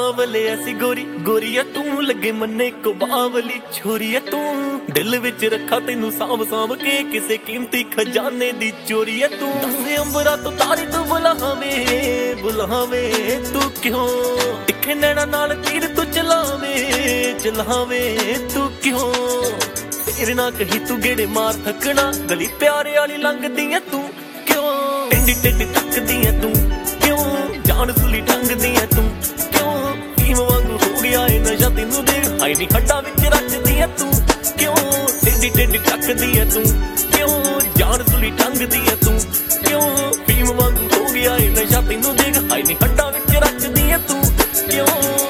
बावले ऐसी गोरी गोरी है तू लगे मन्ने को बावली छोरी है तू दिल विच रखा तेनू सांभ सांभ के किसे कीमती खजाने दी चोरी है तू दसे अंबरा तो तारी तू बुलावे बुलावे तू क्यों तिखे नैना नाल तीर तू चलावे चलावे तू क्यों तेरे ना कही तू गेड़े मार थकना गली प्यारे वाली लंघदी है तू क्यों टेढ़ी टेढ़ी तकदी है तू क्यों जान सुली ढंगदी है तू क्यों भीम वांगू हो गया है नशा तेनू देख हाई नी खड्डा विच रचदी है तू क्यों टेढ़ी टेढ़ी तकदी है तू क्यों जान सुली ढंगदी है तू क्यों भीम वांगू हो गया है नशा तेनू देख हाई नी खड्डा विच रचदी है तू क्यों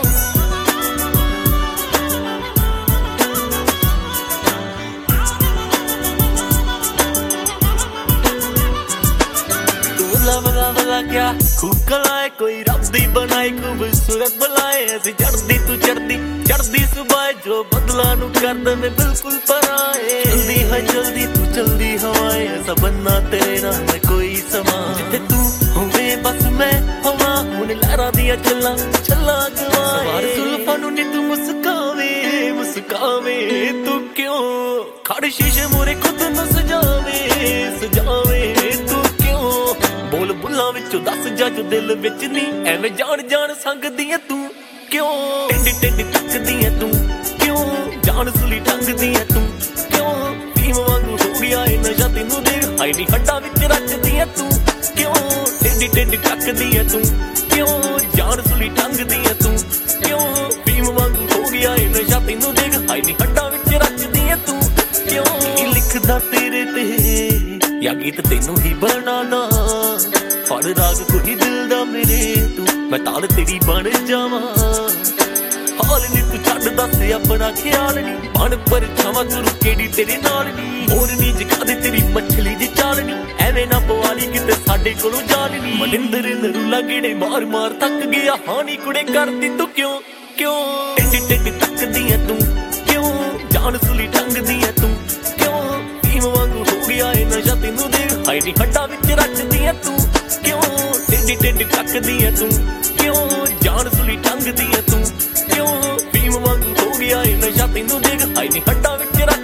वाला क्या खूब कलाए कोई रब्बी बनाए खूबसूरत बुलाए ऐसी चढ़दी तू चढ़दी चढ़दी सुबह जो बदला नु कर दे मैं बिल्कुल पराए जल्दी है जल्दी तू जल्दी हवाए ऐसा बनना तेरे नाल कोई समा जिथे तू होवे बस मैं हवा हुन लहरा दिया चला चला गवाए सवार जुल्फां नु नी तू मुस्कावे मुस्कावे तू क्यों खड़ शीशे मोरे खुद न सजावे सजावे तू क्यों बोल बुल्लां विचों दस जज दिल विच नी एवें जान जान संगदी है तू क्यों टेढ़ी टेढ़ी तकदी है तू क्यों जान सुली ढंगदी है तू क्यों भीम वांगू हो गया है नशा तेनू देख हाई नी खड्डा विच रचदी है तू क्यों टेढ़ी टेढ़ी तकदी है तू क्यों जान सुली ढंगदी है तू क्यों भीम वांगू हो गया है नशा तेनू देख हाई नी खड्डा विच रचदी है तू क्यों लिखदा तेरे ते या गीत तेनू ही बनाना फड़ राग कोई दिल दा मेरे तू मैं ताल तेरी बन जावां हाल नी तू छड्ड दस अपना ख्याल नी बन पर छावां तू केड़ी तेरे नाल नी होर नी जगा दे तेरी मछली दी चाल नी एवें ना पवाली किते साडे कोलों जाल नी मनिंदर नरूला गेड़े मार मार थक गया हानी कुड़े करदी तू क्यों क्यों टेढ़ी टेढ़ी तकदी है तू क्यों जान सुली ढंगदी है तू क्यों भीम वांगू हो गया है नशा तेनू देख हाई नी खड्डा विच रचदी है तू क्यों टेढ़ी टेढ़ी तकदी है तू क्यों जान सुली ढंगदी है तू क्यों भीम वांगू हो गया है नशा तेनू देख हाई नी खड्डा विच रचदी